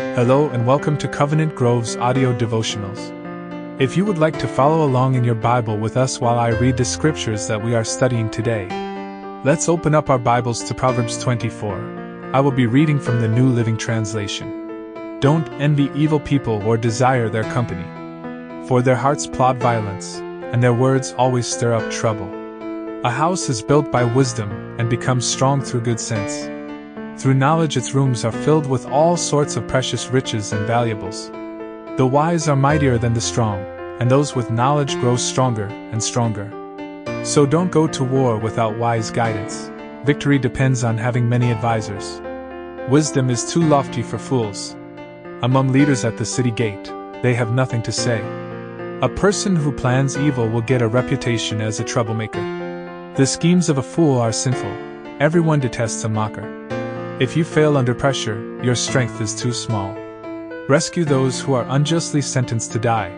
Hello and welcome to Covenant Grove's audio devotionals. If you would like to follow along in your Bible with us while I read the scriptures that we are studying today, let's open up our Bibles to Proverbs 24. I will be reading from the New Living Translation. Don't envy evil people or desire their company, for their hearts plot violence, and their words always stir up trouble. A house is built by wisdom and becomes strong through good sense. Through knowledge its rooms are filled with all sorts of precious riches and valuables. The wise are mightier than the strong, and those with knowledge grow stronger and stronger. So don't go to war without wise guidance. Victory depends on having many advisors. Wisdom is too lofty for fools. Among leaders at the city gate, they have nothing to say. A person who plans evil will get a reputation as a troublemaker. The schemes of a fool are sinful. Everyone detests a mocker. If you fail under pressure, your strength is too small. Rescue those who are unjustly sentenced to die.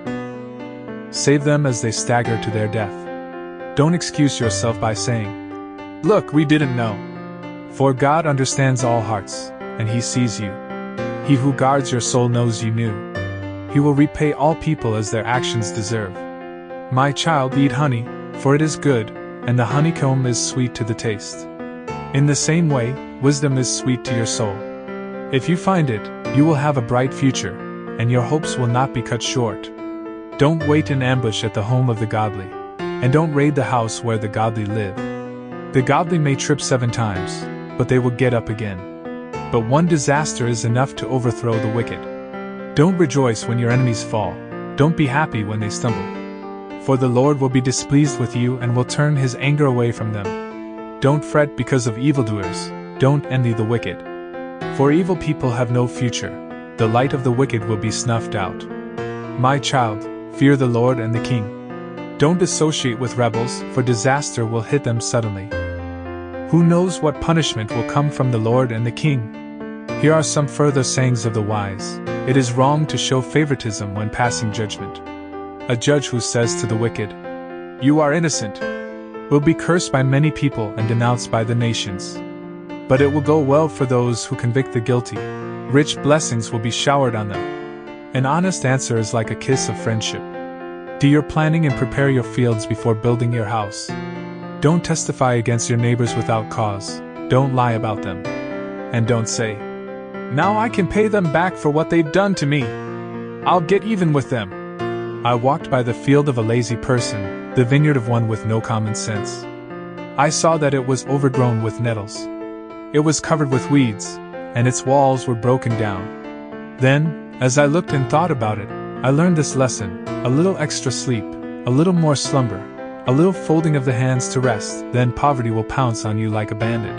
Save them as they stagger to their death. Don't excuse yourself by saying, "Look, we didn't know." For God understands all hearts, and He sees you. He who guards your soul knows you knew. He will repay all people as their actions deserve. My child, eat honey, for it is good, and the honeycomb is sweet to the taste. In the same way, wisdom is sweet to your soul. If you find it, you will have a bright future, and your hopes will not be cut short. Don't wait in ambush at the home of the godly, and don't raid the house where the godly live. The godly may trip 7 times, but they will get up again. But one disaster is enough to overthrow the wicked. Don't rejoice when your enemies fall. Don't be happy when they stumble. For the Lord will be displeased with you and will turn His anger away from them. Don't fret because of evildoers. Don't envy the wicked. For evil people have no future. The light of the wicked will be snuffed out. My child, fear the Lord and the King. Don't associate with rebels, for disaster will hit them suddenly. Who knows what punishment will come from the Lord and the King? Here are some further sayings of the wise. It is wrong to show favoritism when passing judgment. A judge who says to the wicked, "You are innocent," will be cursed by many people and denounced by the nations. But it will go well for those who convict the guilty. Rich blessings will be showered on them. An honest answer is like a kiss of friendship. Do your planning and prepare your fields before building your house. Don't testify against your neighbors without cause. Don't lie about them. And don't say, "Now I can pay them back for what they've done to me. I'll get even with them." I walked by the field of a lazy person, the vineyard of one with no common sense. I saw that it was overgrown with nettles. It was covered with weeds, and its walls were broken down. Then, as I looked and thought about it, I learned this lesson: a little extra sleep, a little more slumber, a little folding of the hands to rest, then poverty will pounce on you like a bandit.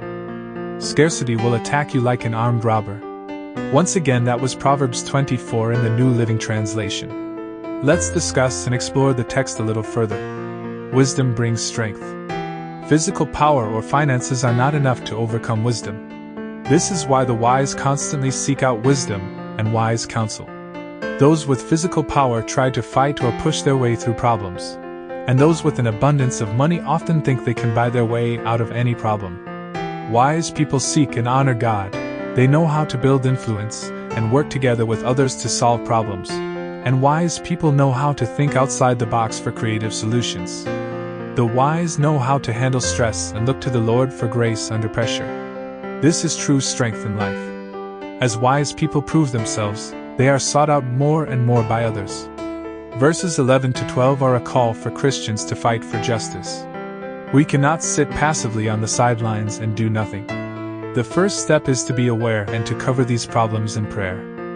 Scarcity will attack you like an armed robber. Once again, that was Proverbs 24 in the New Living Translation. Let's discuss and explore the text a little further. Wisdom brings strength. Physical power or finances are not enough to overcome wisdom. This is why the wise constantly seek out wisdom and wise counsel. Those with physical power try to fight or push their way through problems, and those with an abundance of money often think they can buy their way out of any problem. Wise people seek and honor God. They know how to build influence and work together with others to solve problems. And wise people know how to think outside the box for creative solutions. The wise know how to handle stress and look to the Lord for grace under pressure. This is true strength in life. As wise people prove themselves, they are sought out more and more by others. Verses 11 to 12 are a call for Christians to fight for justice. We cannot sit passively on the sidelines and do nothing. The first step is to be aware and to cover these problems in prayer.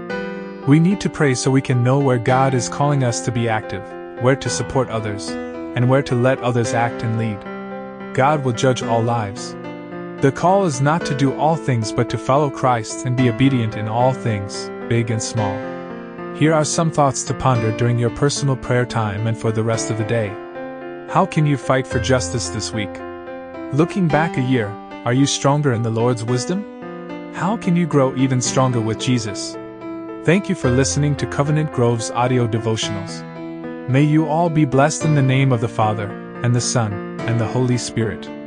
We need to pray so we can know where God is calling us to be active, where to support others, and where to let others act and lead. God will judge all lives. The call is not to do all things but to follow Christ and be obedient in all things, big and small. Here are some thoughts to ponder during your personal prayer time and for the rest of the day. How can you fight for justice this week? Looking back a year, are you stronger in the Lord's wisdom? How can you grow even stronger with Jesus? Thank you for listening to Covenant Grove's audio devotionals. May you all be blessed in the name of the Father, and the Son, and the Holy Spirit.